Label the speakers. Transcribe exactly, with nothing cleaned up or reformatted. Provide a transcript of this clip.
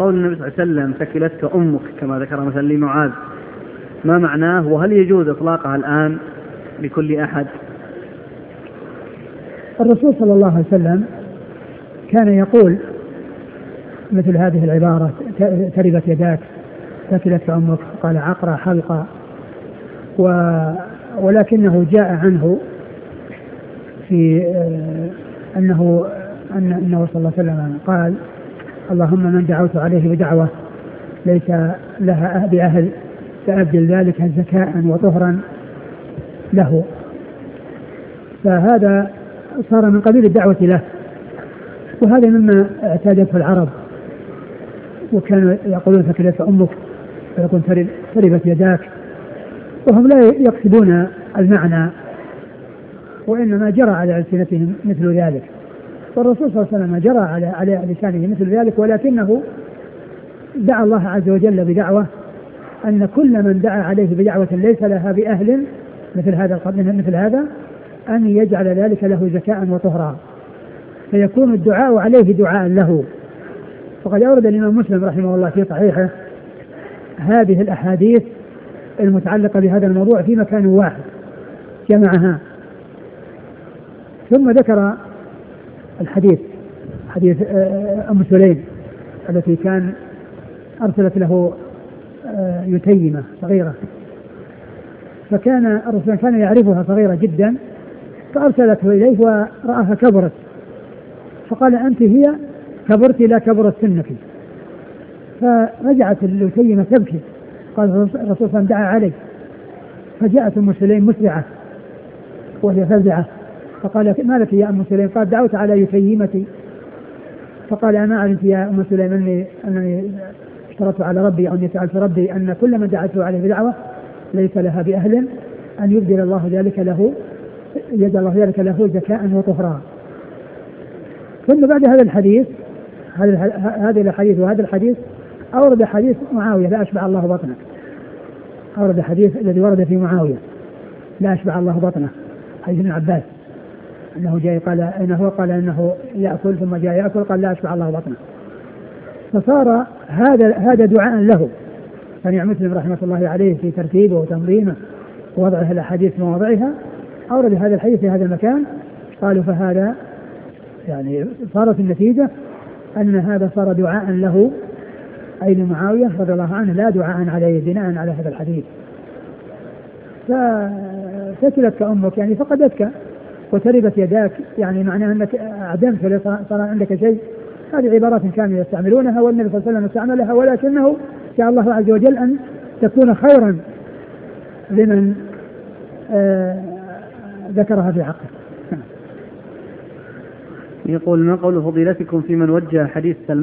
Speaker 1: قول النبي صلى الله عليه وسلم ثكلتك أمك كما ذكر مثلا لمعاذ، ما معناه؟ وهل يجوز إطلاقها الآن لكل أحد؟
Speaker 2: الرسول صلى الله عليه وسلم كان يقول مثل هذه العبارة تربت يداك ثكلتك أمك، قال عقرى حلقة، ولكنه جاء عنه في أنه أن أنه صلى الله عليه وسلم قال اللهم من دعوت عليه بدعوة ليس لها بأهل فأبدل ذلك زكاء وطهرا له، فهذا صار من قبيل الدعوة له، وهذا مما اعتادته العرب، وكانوا يقولون ثكلتك أمك ويقول تربت يداك، وهم لا يقصدون المعنى وإنما جرى على ألسنتهم مثل ذلك، والرسول صلى الله عليه وسلم جرى على على لسانه مثل ذلك، ولكنه دعا الله عز وجل بدعوة أن كل من دعا عليه بدعوة ليس لها بأهل مثل هذا مثل هذا أن يجعل ذلك له زكاء وطهرا، فيكون الدعاء عليه دعاء له. وقد أورد الإمام مسلم رحمه الله في صحيحه هذه الأحاديث المتعلقة بهذا الموضوع في مكان واحد جمعها، ثم ذكر الحديث حديث أم سليم التي كان أرسلت له يتيمة صغيرة، فكان الرسول كان يعرفها صغيرة جدا فأرسلته إليه ورآها كبرت، فقال أنت هي كبرت لا كبرت سنك، فرجعت اليتيمة تبكي، قال الرسول صلى الله عليه وسلم دعا علي، فجاءت أم سليم مسرعة وهي فزعة فقال ما لك يا أم سليم؟ قال دعوت على يتيمتي، فقال أما علمت يا أم سليم أني, أنني اشترطت على ربي أو أني سألت ربي أن كل من دعته عليه بدعوة ليس لها بأهل أن يبدل الله ذلك له يجعل الله ذلك له زكاء وطهرا. ثم بعد هذا الحديث هذه الحديث وهذا الحديث أورد حديث معاوية لا أشبع الله بطنك، أورد الحديث الذي ورد في معاوية لا أشبع الله بطنه، حديث ابن عباس أنه جاء قال إنه قال إنه يأكل ثم جاء يأكل قال لا أشبع الله بطنه، فصار هذا هذا دعاء له. صنيع مسلم رحمة الله عليه في ترتيبه وتنظيمه ووضعه الأحاديث في مواضعها أورد هذا الحديث في هذا المكان، قالوا فهذا يعني صارت النتيجة أن هذا صار دعاء له أي لمعاوية رضي الله عنه لا دعاء عليه بناء على هذا الحديث. فثكلتك أمك يعني فقدتك، وتربت يداك يعني معناها أنك أعدمت وليس صار عندك شيء. هذه عبارات كانوا يستعملونها والنبي صلى الله عليه وسلم استعملها، ولكنه شاء الله عز وجل أن تكون خيرا لمن آه ذكرها في حقه.
Speaker 1: يقول ما قول فضيلتكم في من وجه حديث سلمان